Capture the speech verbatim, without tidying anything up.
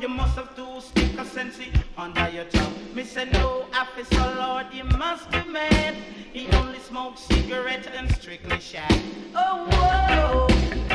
must have two stick of sense under your tongue. Me say no, officer Lord, you must be mad. He only smokes cigarette and strictly shag. Oh, whoa.